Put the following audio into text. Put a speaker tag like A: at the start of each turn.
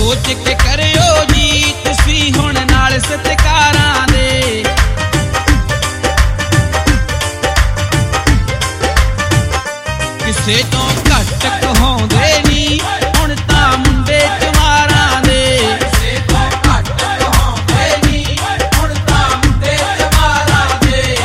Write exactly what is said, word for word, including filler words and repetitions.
A: सोच के करियो जी तुसी हुण नाल सत्कारां दे। किसे तो